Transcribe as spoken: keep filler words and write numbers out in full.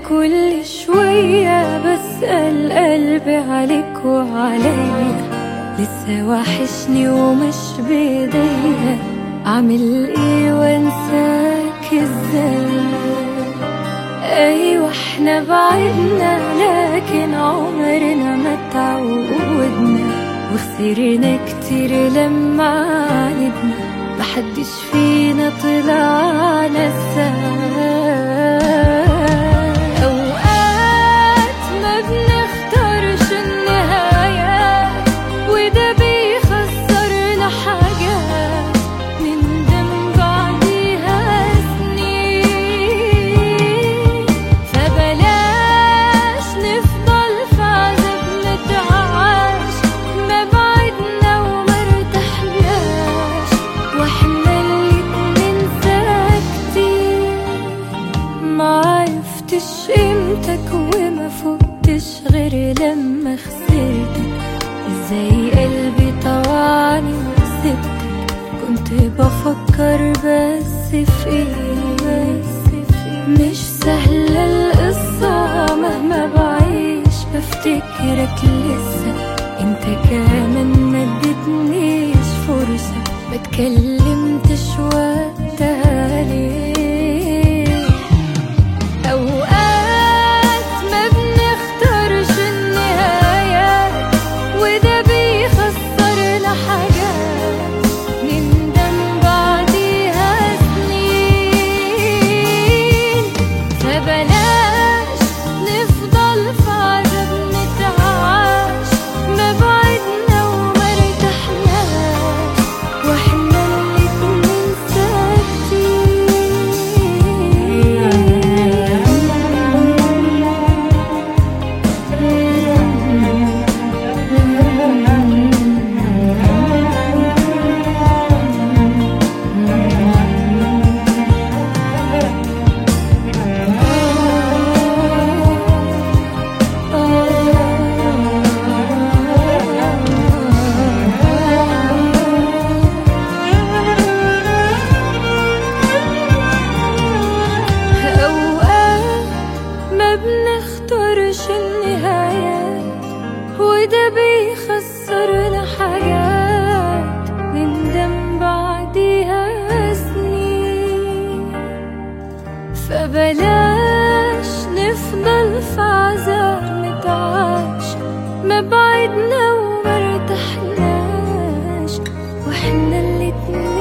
كل شوية بسأل قلبي عليك وعليا، لسه وحشني ومش بإيديا، أعمل إيه وأنساك إزاي؟ أيوة إحنا بعدنا لكن عمرنا ما تعودنا، وخسرنا كتير لما عاندنا، محدش فينا طلع نساك. معرفتش قيمتك وما فقتش غير لما خسرتك، ازاي قلبي طوعني وسبتك، كنت بفكر بس في ايه؟ مش سهلة القصة مهما بعيش بفتكرك لسه، انت كمان ما اديتنيش فرصة، ما اتكلمتش وقتها ليه؟ بنختارش النهايات وده بيخسرنا حاجات نندم بعديها سنين، فبلاش نفضل في عذاب متعاش، ما بعدنا ومرتحناش واحنا الاتنين